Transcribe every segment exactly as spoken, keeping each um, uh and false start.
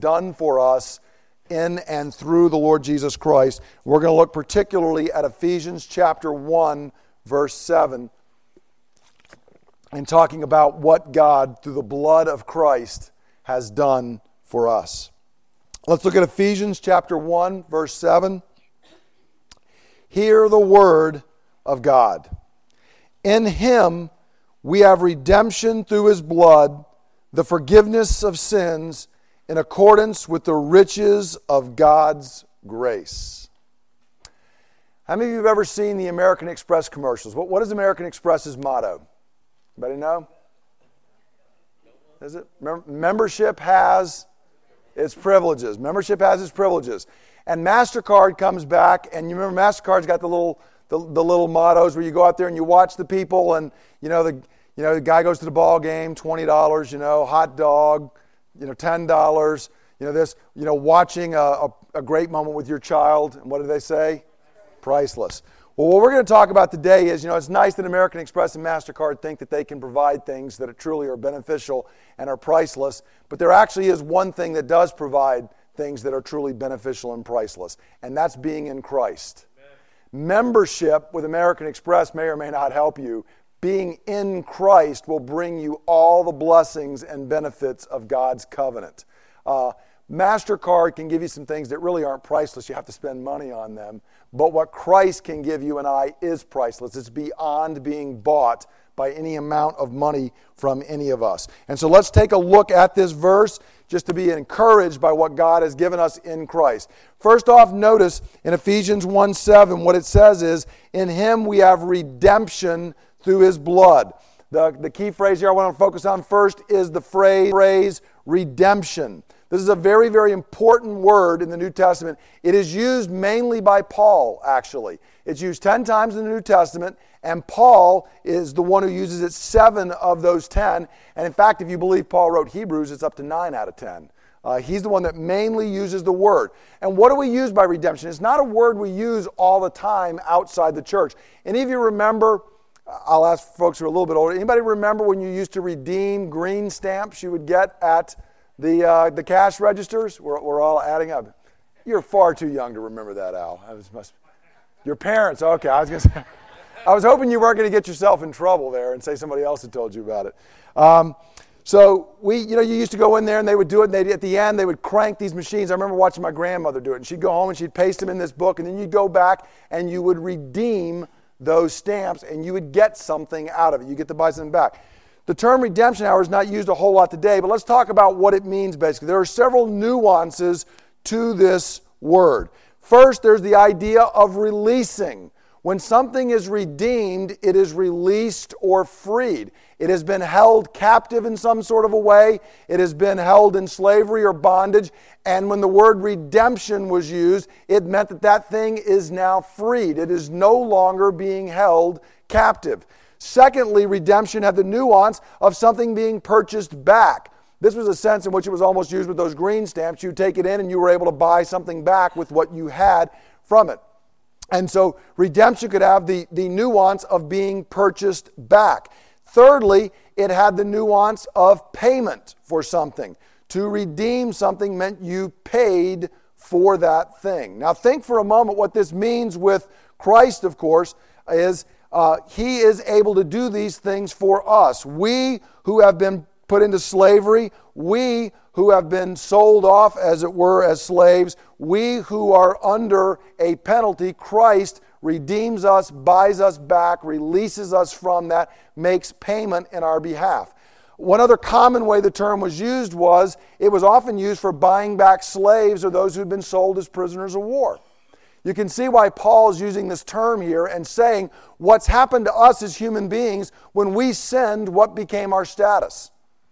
done for us in and through the Lord Jesus Christ. We're going to look particularly at Ephesians chapter one, verse seven, and talking about what God, through the blood of Christ, has done for us. Let's look at Ephesians chapter one, verse seven. Hear the word of God. In him we have redemption through his blood, the forgiveness of sins, in accordance with the riches of God's grace. How many of you have ever seen the American Express commercials? What, what is American Express's motto? Anybody know? Is it? Mem- membership has its privileges. Membership has its privileges. And MasterCard comes back, and you remember MasterCard's got the little the, the little mottos where you go out there and you watch the people, and you know the you know the guy goes to the ball game, twenty dollars, you know, hot dog, you know, ten dollars, you know, this, you know, watching a, a, a great moment with your child, and what do they say? Priceless. Well, what we're going to talk about today is, you know, it's nice that American Express and MasterCard think that they can provide things that are truly are beneficial and are priceless, but there actually is one thing that does provide things that are truly beneficial and priceless, and that's being in Christ. Amen. Membership with American Express may or may not help you. Being in Christ will bring you all the blessings and benefits of God's covenant. Uh, MasterCard can give you some things that really aren't priceless. You have to spend money on them. But what Christ can give you and I is priceless. It's beyond being bought by any amount of money from any of us. And so let's take a look at this verse just to be encouraged by what God has given us in Christ. First off, notice in Ephesians one seven, what it says is, in him we have redemption through his blood. The, the key phrase here I want to focus on first is the phrase, phrase redemption. This is a very, very important word in the New Testament. It is used mainly by Paul, actually. It's used ten times in the New Testament, and Paul is the one who uses it seven of those ten. And in fact, if you believe Paul wrote Hebrews, it's up to nine out of ten. Uh, he's the one that mainly uses the word. And what do we use by redemption? It's not a word we use all the time outside the church. Any of you remember, I'll ask folks who are a little bit older, anybody remember when you used to redeem green stamps you would get at the uh, the cash registers? We're, we're all adding up. You're far too young to remember that, Al. I was, must, your parents, okay. I was going to say, I was hoping you weren't going to get yourself in trouble there and say somebody else had told you about it. Um, so we, you know, you used to go in there and they would do it, and they'd, at the end they would crank these machines. I remember watching my grandmother do it, and she'd go home and she'd paste them in this book, and then you'd go back and you would redeem those stamps, and you would get something out of it. You get to buy something back. The term redemption, hour is not used a whole lot today, but let's talk about what it means basically. There are several nuances to this word. First, there's the idea of releasing. When something is redeemed, it is released or freed. It has been held captive in some sort of a way. It has been held in slavery or bondage. And when the word redemption was used, it meant that that thing is now freed. It is no longer being held captive. Secondly, redemption had the nuance of something being purchased back. This was a sense in which it was almost used with those green stamps. You take it in and you were able to buy something back with what you had from it. And so redemption could have the, the nuance of being purchased back. Thirdly, it had the nuance of payment for something. To redeem something meant you paid for that thing. Now think for a moment what this means with Christ, of course, is uh, he is able to do these things for us. We who have been put into slavery, we who have been sold off, as it were, as slaves, we who are under a penalty, Christ redeems us, buys us back, releases us from that, makes payment in our behalf. One other common way the term was used was, it was often used for buying back slaves or those who had been sold as prisoners of war. You can see why Paul is using this term here and saying what's happened to us as human beings when we sinned, what became our status.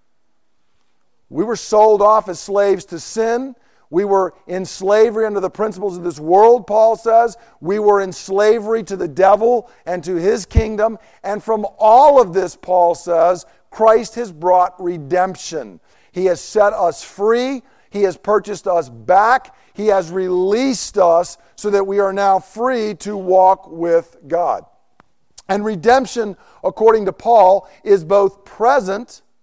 We were sold off as slaves to sin. We were in slavery under the principles of this world, Paul says. We were in slavery to the devil and to his kingdom. And from all of this, Paul says, Christ has brought redemption. He has set us free. He has purchased us back. He has released us so that we are now free to walk with God. And redemption, according to Paul, is both present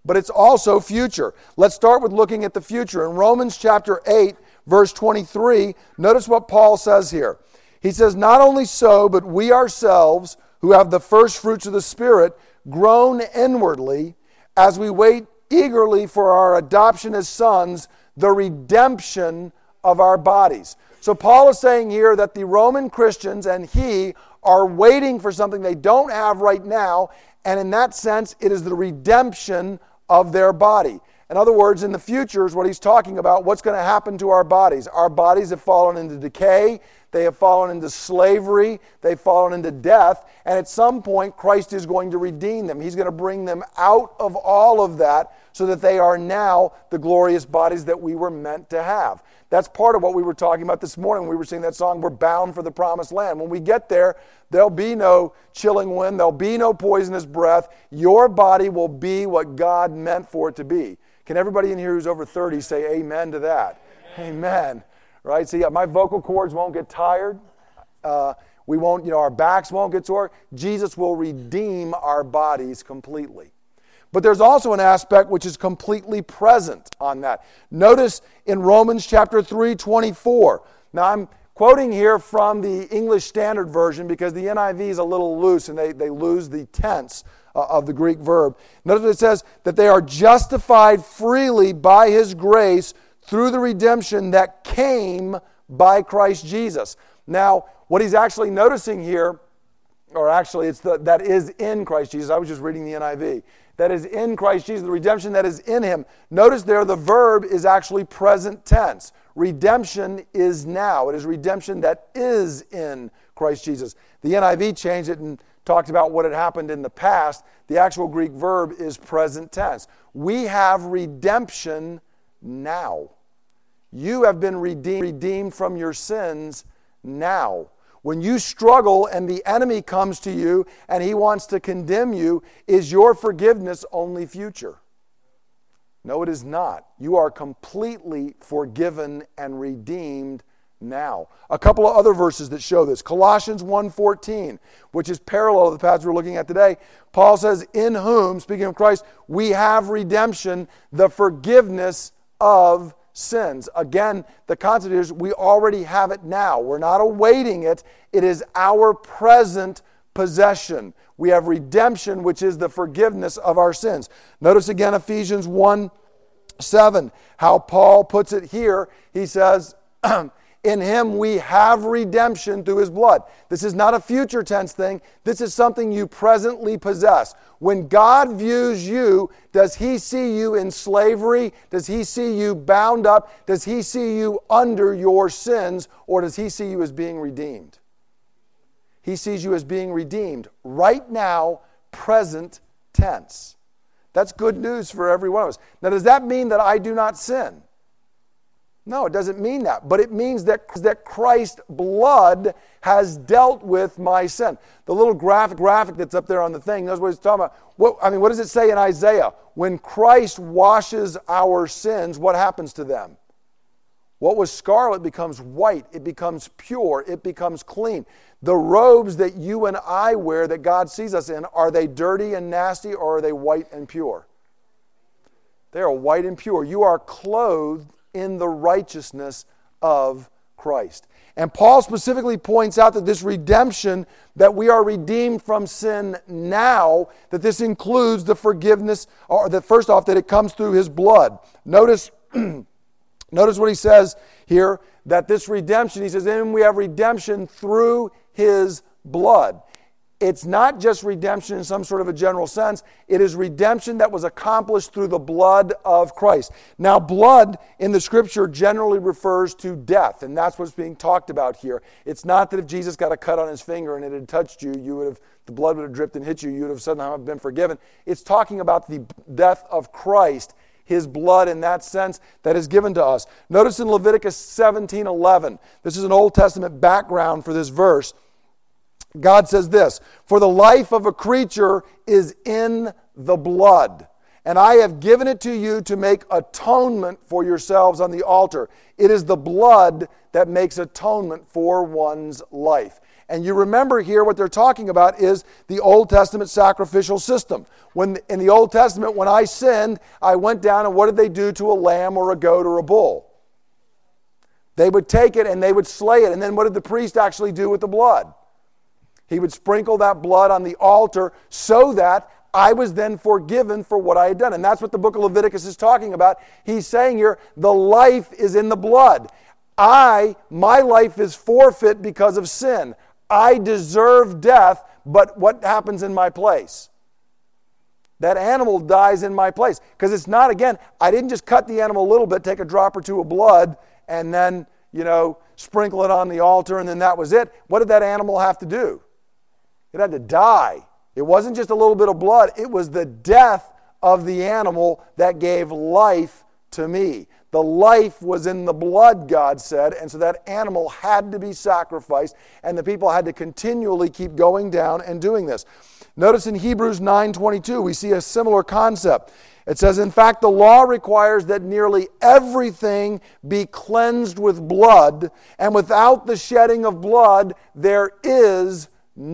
but it's also future. Let's start with looking at the future. In Romans chapter eight, verse twenty-three, notice what Paul says here. He says, not only so, but we ourselves, who have the first fruits of the Spirit, groan inwardly as we wait eagerly for our adoption as sons, the redemption of our bodies. So Paul is saying here that the Roman Christians and he are waiting for something they don't have right now, and in that sense, it is the redemption of their body. In other words, in the future is what he's talking about, what's going to happen to our bodies. Our bodies have fallen into decay, they have fallen into slavery, they've fallen into death, and at some point Christ is going to redeem them. He's going to bring them out of all of that so that they are now the glorious bodies that we were meant to have. That's part of what we were talking about this morning when we were singing that song, We're Bound for the Promised Land. When we get there, there'll be no chilling wind, there'll be no poisonous breath. Your body will be what God meant for it to be. Can everybody in here who's over thirty say amen to that? Amen. Amen. Right? See, my vocal cords won't get tired. Uh, we won't, you know, our backs won't get sore. Jesus will redeem our bodies completely. But there's also an aspect which is completely present on that. Notice in Romans chapter three, twenty-four. Now I'm quoting here from the English Standard Version because the N I V is a little loose and they, they lose the tense uh, of the Greek verb. Notice what it says, that they are justified freely by His grace through the redemption that came by Christ Jesus. Now, what he's actually noticing here, or actually it's the that is in Christ Jesus. I was just reading the N I V. That is in Christ Jesus, the redemption that is in Him. Notice there the verb is actually present tense. Redemption is now. It is redemption that is in Christ Jesus. The N I V changed it and talked about what had happened in the past. The actual Greek verb is present tense. We have redemption now. You have been redeemed, redeemed from your sins now. When you struggle and the enemy comes to you and he wants to condemn you, is your forgiveness only future? No, it is not. You are completely forgiven and redeemed now. A couple of other verses that show this. Colossians one fourteen, which is parallel to the passage we're looking at today. Paul says, in whom, speaking of Christ, we have redemption, the forgiveness of sins. Again, the concept is we already have it now. We're not awaiting it. It is our present possession. We have redemption, which is the forgiveness of our sins. Notice again Ephesians one seven, how Paul puts it here. He says, in Him we have redemption through His blood. This is not a future tense thing. This is something you presently possess. When God views you, does He see you in slavery? Does He see you bound up? Does He see you under your sins? Or does He see you as being redeemed? He sees you as being redeemed right now, present tense. That's good news for every one of us. Now, does that mean that I do not sin? No, it doesn't mean that. But it means that, that Christ's blood has dealt with my sin. The little graphic graphic that's up there on the thing, knows what it's talking about. What, I mean, what does it say in Isaiah? When Christ washes our sins, what happens to them? What was scarlet becomes white. It becomes pure. It becomes clean. The robes that you and I wear that God sees us in, are they dirty and nasty or are they white and pure? They are white and pure. You are clothed in the righteousness of Christ. And Paul specifically points out that this redemption, that we are redeemed from sin now, that this includes the forgiveness, or that first off, that it comes through His blood. Notice, notice what he says here, that this redemption, he says, in Him we have redemption through His blood. It's not just redemption in some sort of a general sense. It is redemption that was accomplished through the blood of Christ. Now, blood in the Scripture generally refers to death, and that's what's being talked about here. It's not that if Jesus got a cut on His finger and it had touched you, you would have, the blood would have dripped and hit you, you would have somehow been forgiven. It's talking about the death of Christ, His blood in that sense that is given to us. Notice in Leviticus seventeen eleven, this is an Old Testament background for this verse. God says this, for the life of a creature is in the blood, and I have given it to you to make atonement for yourselves on the altar. It is the blood that makes atonement for one's life. And you remember here what they're talking about is the Old Testament sacrificial system. When in the Old Testament, when I sinned, I went down and what did they do to a lamb or a goat or a bull? They would take it and they would slay it. And then what did the priest actually do with the blood? He would sprinkle that blood on the altar so that I was then forgiven for what I had done. And that's what the book of Leviticus is talking about. He's saying here, the life is in the blood. I, my life is forfeit because of sin. I deserve death, but what happens in my place? That animal dies in my place. Because it's not, again, I didn't just cut the animal a little bit, take a drop or two of blood, and then, you know, sprinkle it on the altar, and then that was it. What did that animal have to do? It had to die. It wasn't just a little bit of blood. It was the death of the animal that gave life to me. The life was in the blood, God said, and so that animal had to be sacrificed, and the people had to continually keep going down and doing this. Notice in Hebrews nine twenty-two, we see a similar concept. It says, in fact, the law requires that nearly everything be cleansed with blood, and without the shedding of blood, there is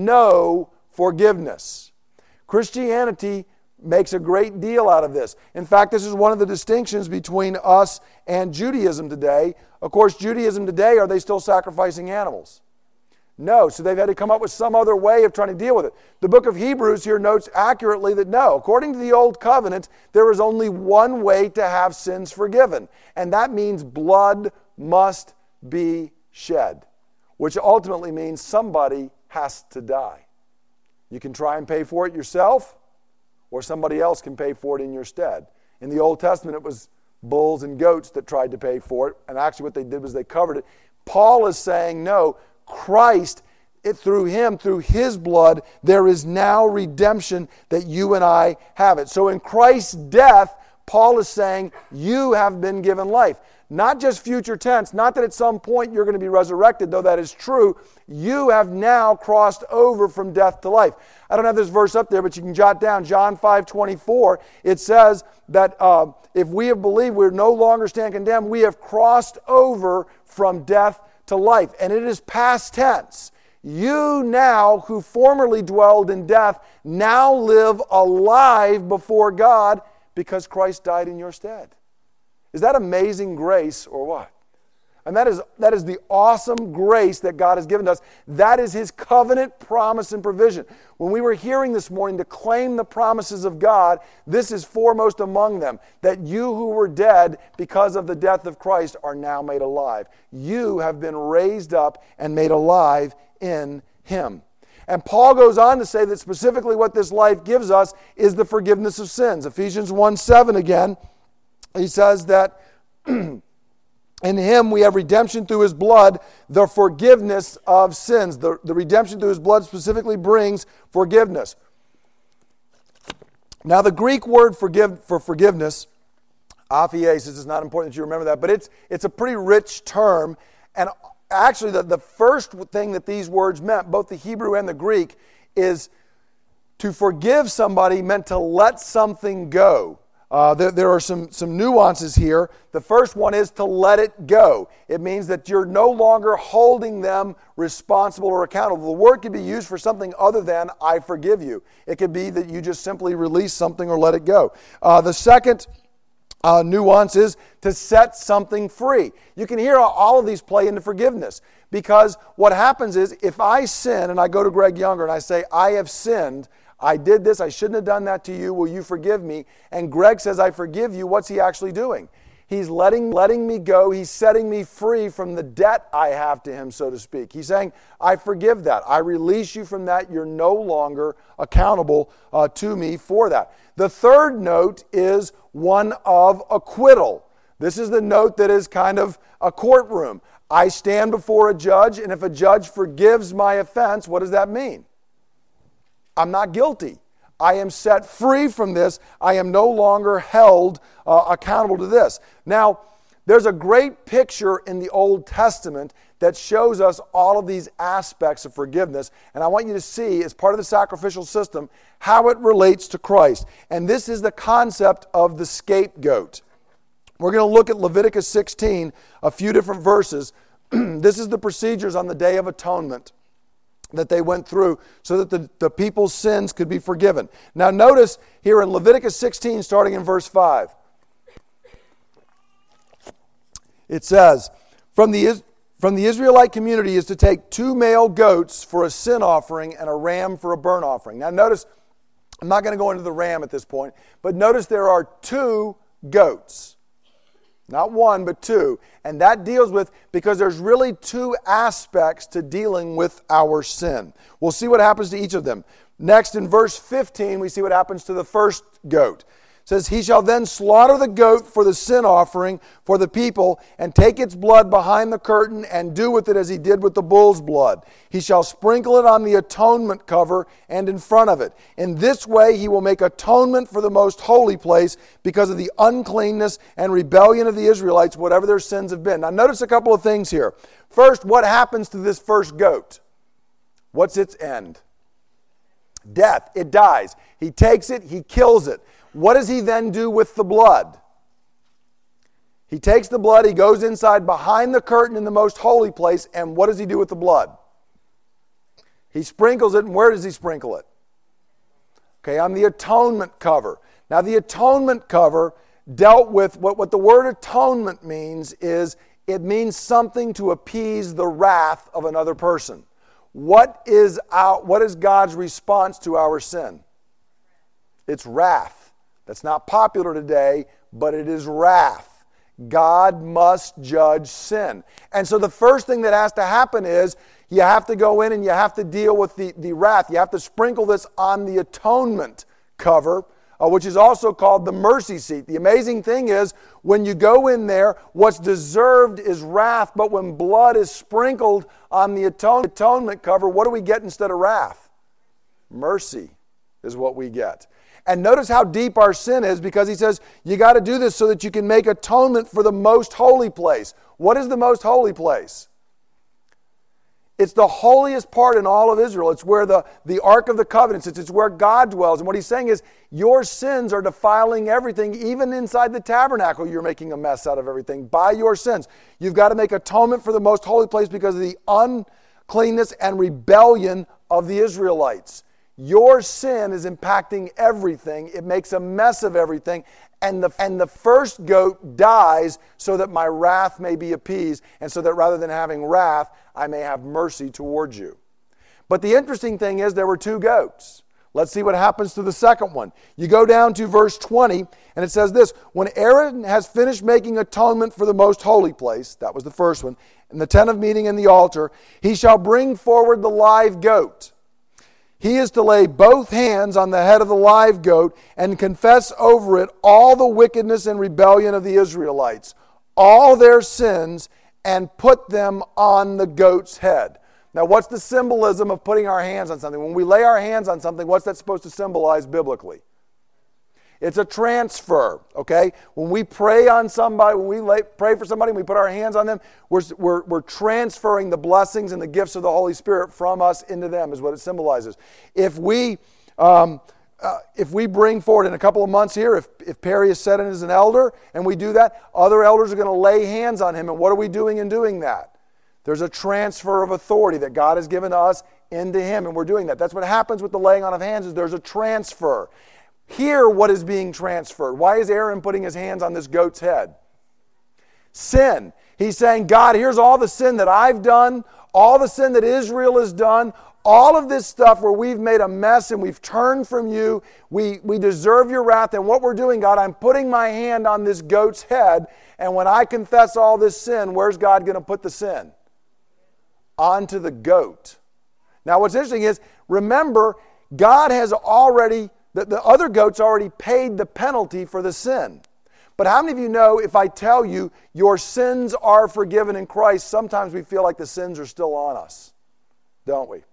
no forgiveness. Christianity makes a great deal out of this. In fact, this is one of the distinctions between us and Judaism today. Of course, Judaism today, are they still sacrificing animals? No, so they've had to come up with some other way of trying to deal with it. The book of Hebrews here notes accurately that no, according to the Old Covenant, there is only one way to have sins forgiven, and that means blood must be shed, which ultimately means somebody has to die. You can try and pay for it yourself, or somebody else can pay for it in your stead. In the Old Testament, it was bulls and goats that tried to pay for it, and actually what they did was they covered it. Paul is saying, no, Christ, it, through Him, through His blood, there is now redemption that you and I have it. So in Christ's death, Paul is saying, you have been given life. Not just future tense, not that at some point you're going to be resurrected, though that is true. You have now crossed over from death to life. I don't have this verse up there, but you can jot down John five twenty-four. It says that uh, if we have believed, we no longer stand condemned. We have crossed over from death to life. And it is past tense. You now, who formerly dwelled in death, now live alive before God because Christ died in your stead. Is that amazing grace or what? And that is, that is the awesome grace that God has given to us. That is His covenant promise and provision. When we were hearing this morning to claim the promises of God, this is foremost among them, that you who were dead because of the death of Christ are now made alive. You have been raised up and made alive in Him. And Paul goes on to say that specifically what this life gives us is the forgiveness of sins. Ephesians one seven again, he says that in Him we have redemption through His blood, the forgiveness of sins. The, the redemption through His blood specifically brings forgiveness. Now the Greek word forgive, for forgiveness, aphiasis, is not important that you remember that, but it's, it's a pretty rich term. And actually the, the first thing that these words meant, both the Hebrew and the Greek, is to forgive somebody meant to let something go. Uh, there, there are some, some nuances here. The first one is to let it go. It means that you're no longer holding them responsible or accountable. The word can be used for something other than I forgive you. It could be that you just simply release something or let it go. Uh, the second uh, nuance is to set something free. You can hear all of these play into forgiveness, because what happens is if I sin and I go to Greg Younger and I say, I have sinned, I did this, I shouldn't have done that to you, will you forgive me? And Greg says, I forgive you. What's he actually doing? He's letting, letting me go. He's setting me free from the debt I have to him, so to speak. He's saying, I forgive that. I release you from that. You're no longer accountable uh, to me for that. The third note is one of acquittal. This is the note that is kind of a courtroom. I stand before a judge, and if a judge forgives my offense, what does that mean? I'm not guilty. I am set free from this. I am no longer held uh, accountable to this. Now, There's a great picture in the Old Testament that shows us all of these aspects of forgiveness. And I want you to see, as part of the sacrificial system, how it relates to Christ. And this is the concept of the scapegoat. We're going to look at Leviticus sixteen, a few different verses. This is the procedures on the Day of Atonement that they went through so that the, the people's sins could be forgiven. Now notice here in Leviticus sixteen, starting in verse five. It says, from the, from the Israelite community is to take two male goats for a sin offering and a ram for a burnt offering. Now notice, I'm not going to go into the ram at this point, but notice there are two goats. Not one, but two. And that deals with, because there's really two aspects to dealing with our sin. We'll see what happens to each of them. Next, in verse fifteen, we see what happens to the first goat. It says, he shall then slaughter the goat for the sin offering for the people, and take its blood behind the curtain, and do with it as he did with the bull's blood. He shall sprinkle it on the atonement cover and in front of it. In this way he will make atonement for the most holy place because of the uncleanness and rebellion of the Israelites, whatever their sins have been. Now notice a couple of things here. First, what happens to this first goat? What's its end? Death. It dies. He takes it, he kills it. What does he then do with the blood? He takes the blood, he goes inside behind the curtain in the most holy place, and what does he do with the blood? He sprinkles it, and where does he sprinkle it? Okay, on the atonement cover. Now the atonement cover dealt with, what, what the word atonement means is, it means something to appease the wrath of another person. What is our, what is God's response to our sin? It's wrath. That's not popular today, but it is wrath. God must judge sin. And so the first thing that has to happen is you have to go in and you have to deal with the, the wrath. You have to sprinkle this on the atonement cover, uh, which is also called the mercy seat. The amazing thing is when you go in there, what's deserved is wrath, but when blood is sprinkled on the atone, atonement cover, what do we get instead of wrath? Mercy is what we get. And notice how deep our sin is, because he says, you got to do this so that you can make atonement for the most holy place. What is the most holy place? It's the holiest part in all of Israel. It's where the, the Ark of the Covenant sits. It's where God dwells. And what he's saying is, your sins are defiling everything. Even inside the tabernacle, you're making a mess out of everything by your sins. You've got to make atonement for the most holy place because of the uncleanness and rebellion of the Israelites. Your sin is impacting everything. It makes a mess of everything. And the, and the first goat dies so that my wrath may be appeased, and so that rather than having wrath, I may have mercy towards you. But the interesting thing is there were two goats. Let's see what happens to the second one. You go down to verse twenty, and it says this, when Aaron has finished making atonement for the most holy place, that was the first one, in the tent of meeting and the altar, he shall bring forward the live goat. He is to lay both hands on the head of the live goat and confess over it all the wickedness and rebellion of the Israelites, all their sins, and put them on the goat's head. Now, what's the symbolism of putting our hands on something? When we lay our hands on something, what's that supposed to symbolize biblically? It's a transfer, okay? When we pray on somebody, when we lay, pray for somebody, and we put our hands on them, we're, we're, we're transferring the blessings and the gifts of the Holy Spirit from us into them, is what it symbolizes. If we um, uh, if we bring forward in a couple of months here, if, if Perry is set in as an elder, and we do that, other elders are going to lay hands on him. And what are we doing in doing that? There's a transfer of authority that God has given to us into him, and we're doing that. That's what happens with the laying on of hands, is there's a transfer. Here, what is being transferred? Why is Aaron putting his hands on this goat's head? Sin. He's saying, God, here's all the sin that I've done, all the sin that Israel has done, all of this stuff where we've made a mess and we've turned from you. We, we deserve your wrath. And what we're doing, God, I'm putting my hand on this goat's head, and when I confess all this sin, where's God going to put the sin? Onto the goat. Now, what's interesting is, remember, God has already... The, the other goats already paid the penalty for the sin. But how many of you know, if I tell you your sins are forgiven in Christ, sometimes we feel like the sins are still on us, don't we?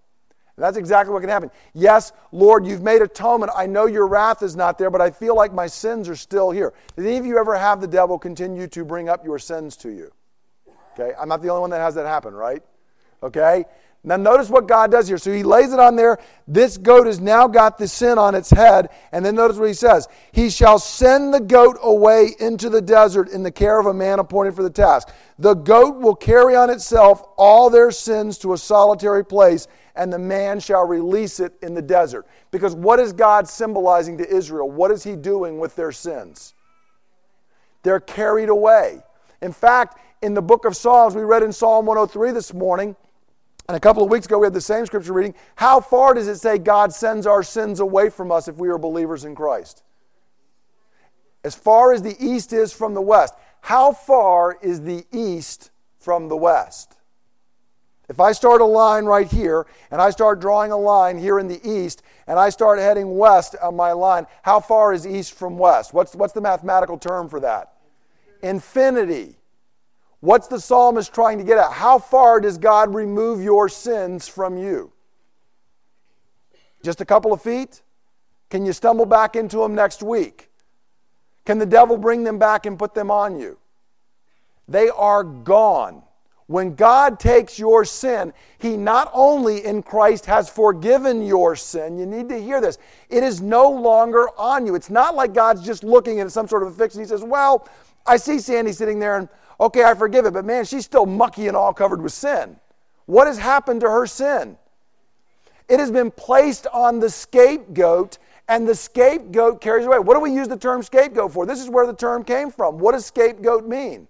And that's exactly what can happen. Yes, Lord, you've made atonement. I know your wrath is not there, but I feel like my sins are still here. Did any of you ever have the devil continue to bring up your sins to you? Okay, I'm not the only one that has that happen, right? Okay, now notice what God does here. So he lays it on there. This goat has now got the sin on its head. And then notice what he says. He shall send the goat away into the desert in the care of a man appointed for the task. The goat will carry on itself all their sins to a solitary place, and the man shall release it in the desert. Because what is God symbolizing to Israel? What is he doing with their sins? They're carried away. In fact, in the book of Psalms, we read in Psalm one oh three this morning, and a couple of weeks ago we had the same scripture reading. How far does it say God sends our sins away from us if we are believers in Christ? As far as the east is from the west. How far is the east from the west? If I start a line right here, and I start drawing a line here in the east, and I start heading west on my line, how far is east from west? What's, what's the mathematical term for that? Infinity. What's the psalmist trying to get at? How far does God remove your sins from you? Just a couple of feet? Can you stumble back into them next week? Can the devil bring them back and put them on you? They are gone. When God takes your sin, he not only in Christ has forgiven your sin, you need to hear this, it is no longer on you. It's not like God's just looking at some sort of a fix and he says, well, I see Sandy sitting there and okay, I forgive it, but man, she's still mucky and all covered with sin. What has happened to her sin? It has been placed on the scapegoat, and the scapegoat carries away. What do we use the term scapegoat for? This is where the term came from. What does scapegoat mean?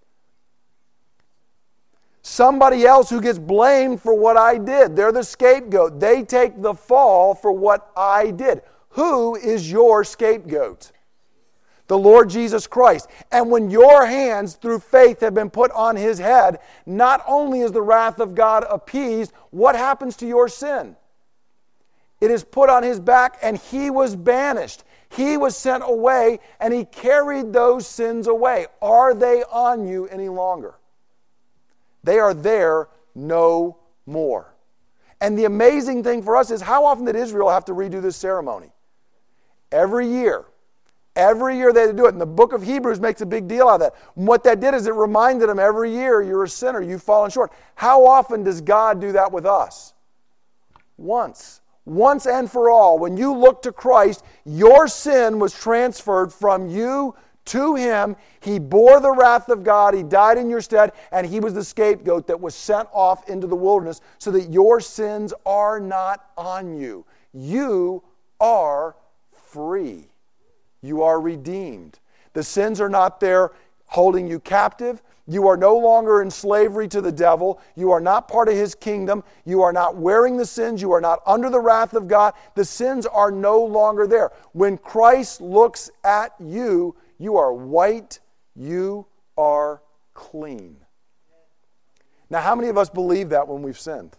Somebody else who gets blamed for what I did. They're the scapegoat. They take the fall for what I did. Who is your scapegoat? The Lord Jesus Christ. And when your hands through faith have been put on his head, not only is the wrath of God appeased, what happens to your sin? It is put on his back and he was banished. He was sent away and he carried those sins away. Are they on you any longer? They are there no more. And the amazing thing for us is, how often did Israel have to redo this ceremony? Every year. Every year they had to do it. And the book of Hebrews makes a big deal out of that. And what that did is it reminded them every year, you're a sinner, you've fallen short. How often does God do that with us? Once. Once and for all. When you look to Christ, your sin was transferred from you to him. He bore the wrath of God. He died in your stead. And he was the scapegoat that was sent off into the wilderness so that your sins are not on you. You are free. You are redeemed. The sins are not there holding you captive. You are no longer in slavery to the devil. You are not part of his kingdom. You are not wearing the sins. You are not under the wrath of God. The sins are no longer there. When Christ looks at you, you are white. You are clean. Now, how many of us believe that when we've sinned?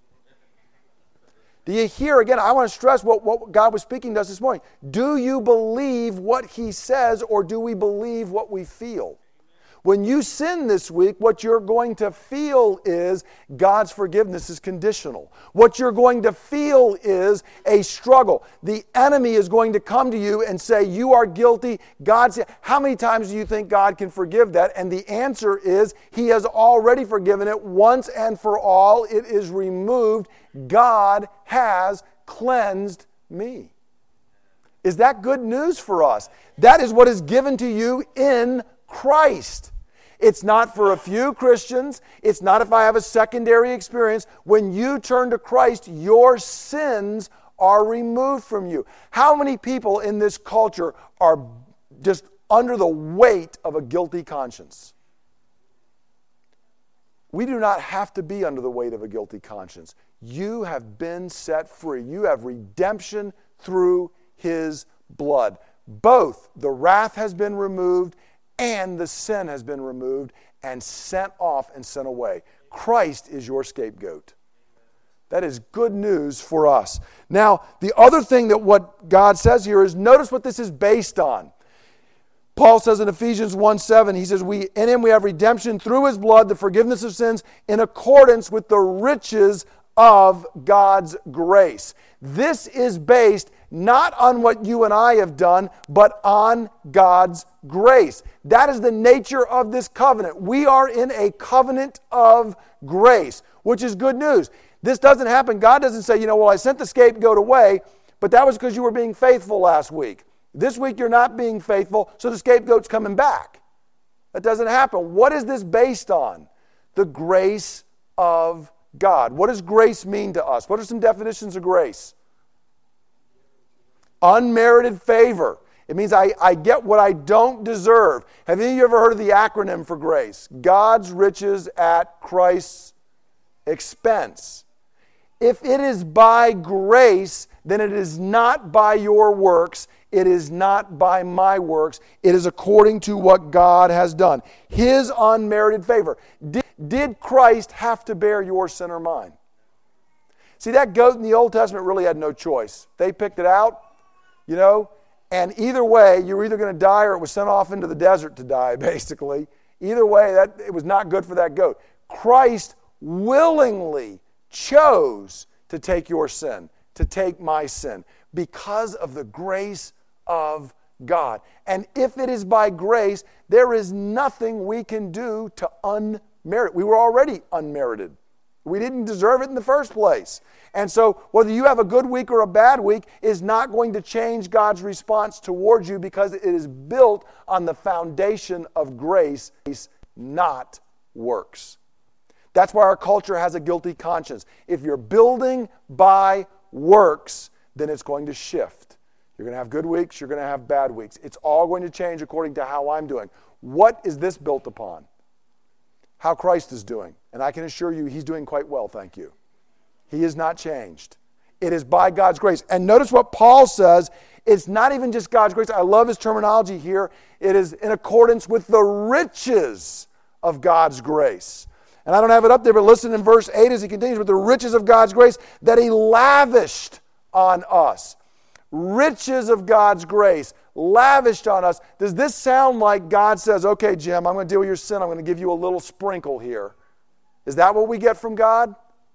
Do you hear, again, I want to stress what, what God was speaking to us this morning. Do you believe what he says, or do we believe what we feel? When you sin this week, what you're going to feel is God's forgiveness is conditional. What you're going to feel is a struggle. The enemy is going to come to you and say, you are guilty. God said, how many times do you think God can forgive that? And the answer is, he has already forgiven it once and for all. It is removed. God has cleansed me. Is that good news for us? That is what is given to you in Christ. It's not for a few Christians. It's not if I have a secondary experience. When you turn to Christ, your sins are removed from you. How many people in this culture are just under the weight of a guilty conscience? We do not have to be under the weight of a guilty conscience. You have been set free. You have redemption through his blood. Both the wrath has been removed and the sin has been removed and sent off and sent away. Christ is your scapegoat. That is good news for us. Now, the other thing that what God says here is, notice what this is based on. Paul says in Ephesians one seven, he says, "We in him we have redemption through his blood, the forgiveness of sins, in accordance with the riches of God's grace. This is based not on what you and I have done, but on God's grace. That is the nature of this covenant. We are in a covenant of grace, which is good news. This doesn't happen. God doesn't say, you know, well, I sent the scapegoat away, but that was because you were being faithful last week. This week you're not being faithful, so the scapegoat's coming back. That doesn't happen. What is this based on? The grace of God. What does grace mean to us? What are some definitions of grace? Unmerited favor. It means I, I get what I don't deserve. Have any of you ever heard of the acronym for grace? God's riches at Christ's expense. If it is by grace, then it is not by your works. It is not by my works. It is according to what God has done. His unmerited favor. Did, did Christ have to bear your sin or mine? See, that goat in the Old Testament really had no choice. They picked it out, you know, and either way, you were either going to die or it was sent off into the desert to die, basically. Either way, that it was not good for that goat. Christ willingly chose to take your sin, to take my sin, because of the grace of God. And if it is by grace, there is nothing we can do to unmerit. We were already unmerited. We didn't deserve it in the first place. And so whether you have a good week or a bad week is not going to change God's response towards you, because it is built on the foundation of grace, not works. That's why our culture has a guilty conscience. If you're building by works, then it's going to shift. You're going to have good weeks, you're going to have bad weeks. It's all going to change according to how I'm doing. What is this built upon? How Christ is doing. And I can assure you he's doing quite well, thank you. He is not changed. It is by God's grace. And notice what Paul says. It's not even just God's grace. I love his terminology here. It is in accordance with the riches of God's grace. And I don't have it up there, but listen in verse eight as he continues, with the riches of God's grace that he lavished on us. Riches of God's grace lavished on us. Does this sound like God says, okay, Jim, I'm going to deal with your sin. I'm going to give you a little sprinkle here. Is that what we get from God?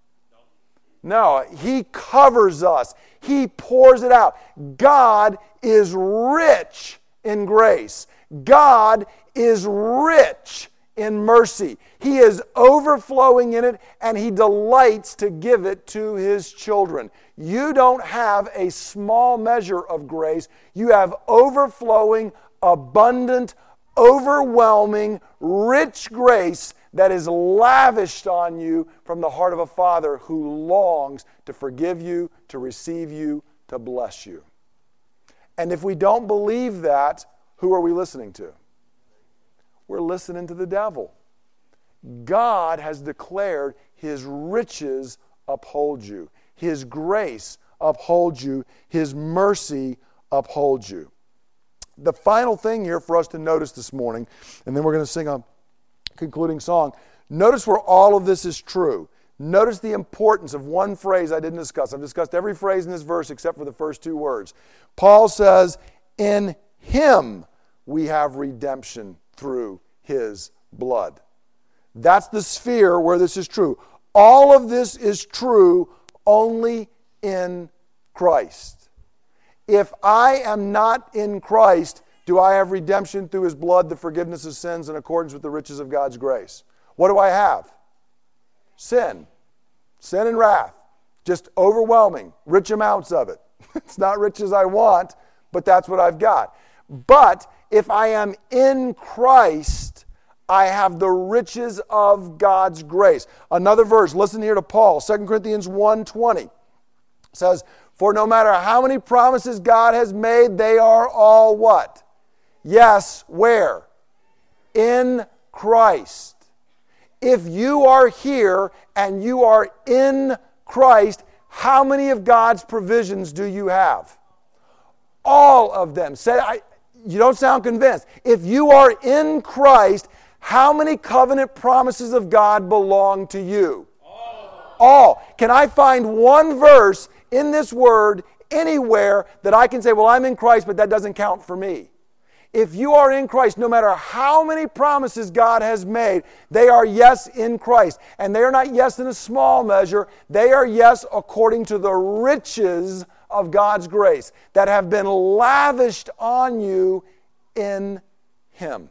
No, he covers us. He pours it out. God is rich in grace. God is rich in mercy. He is overflowing in it, and he delights to give it to his children. You don't have a small measure of grace. You have overflowing, abundant, overwhelming, rich grace that is lavished on you from the heart of a Father who longs to forgive you, to receive you, to bless you. And if we don't believe that, who are we listening to? We're listening to the devil. God has declared his riches uphold you. His grace upholds you. His mercy upholds you. The final thing here for us to notice this morning, and then we're going to sing a concluding song. Notice where all of this is true. Notice the importance of one phrase I didn't discuss. I've discussed every phrase in this verse except for the first two words. Paul says, in him we have redemption through his blood. That's the sphere where this is true. All of this is true only in Christ. If I am not in Christ, do I have redemption through his blood, the forgiveness of sins in accordance with the riches of God's grace? What do I have? Sin. Sin and wrath. Just overwhelming, rich amounts of it. It's not rich as I want, but that's what I've got. But if I am in Christ, I have the riches of God's grace. Another verse, listen here to Paul, Second Corinthians one twenty. Says, for no matter how many promises God has made, they are all what? Yes, where? In Christ. If you are here and you are in Christ, how many of God's provisions do you have? All of them. Say, I, you don't sound convinced. If you are in Christ, how many covenant promises of God belong to you? All. All. Can I find one verse in this word anywhere that I can say, well, I'm in Christ, but that doesn't count for me? If you are in Christ, no matter how many promises God has made, they are yes in Christ. And they are not yes in a small measure. They are yes according to the riches of God's grace that have been lavished on you in Him.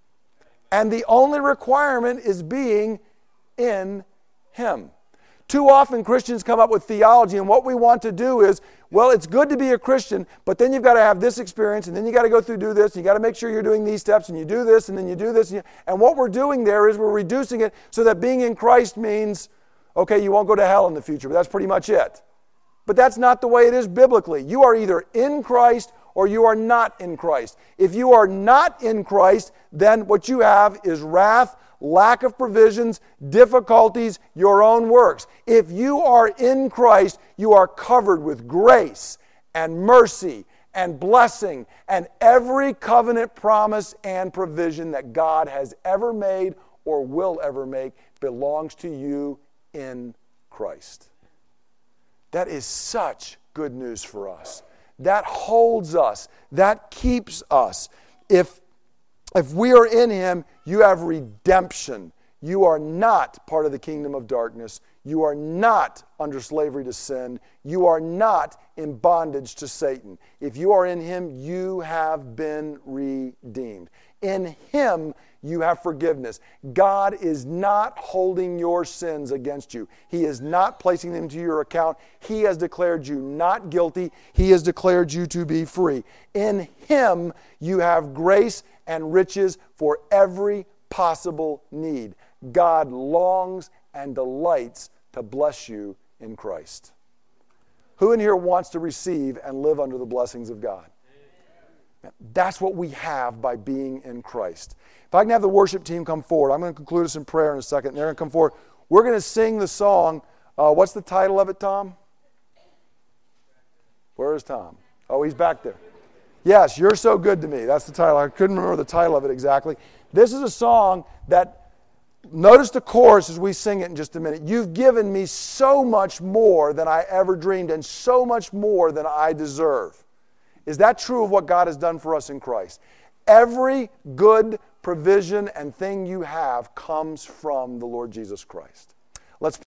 And the only requirement is being in Him. Too often Christians come up with theology, and what we want to do is, well, it's good to be a Christian, but then you've got to have this experience, and then you've got to go through do this, and you've got to make sure you're doing these steps, and you do this, and then you do this. And, you, and what we're doing there is we're reducing it so that being in Christ means, okay, you won't go to hell in the future, but that's pretty much it. But that's not the way it is biblically. You are either in Christ or you are not in Christ. If you are not in Christ, then what you have is wrath, lack of provisions, difficulties, your own works. If you are in Christ, you are covered with grace and mercy and blessing and every covenant promise and provision that God has ever made or will ever make belongs to you in Christ. That is such good news for us. That holds us. That keeps us. If If we are in Him, you have redemption. You are not part of the kingdom of darkness. You are not under slavery to sin. You are not in bondage to Satan. If you are in Him, you have been redeemed. In Him, you have forgiveness. God is not holding your sins against you. He is not placing them to your account. He has declared you not guilty. He has declared you to be free. In Him, you have grace and riches for every possible need. God longs and delights to bless you in Christ. Who in here wants to receive and live under the blessings of God? That's what we have by being in Christ. If I can have the worship team come forward, I'm going to conclude this in prayer in a second. They're going to come forward. We're going to sing the song. Uh, what's the title of it, Tom? Where is Tom? Oh, he's back there. Yes, You're So Good to Me. That's the title. I couldn't remember the title of it exactly. This is a song that, notice the chorus as we sing it in just a minute. You've given me so much more than I ever dreamed and so much more than I deserve. Is that true of what God has done for us in Christ? Every good provision and thing you have comes from the Lord Jesus Christ. Let's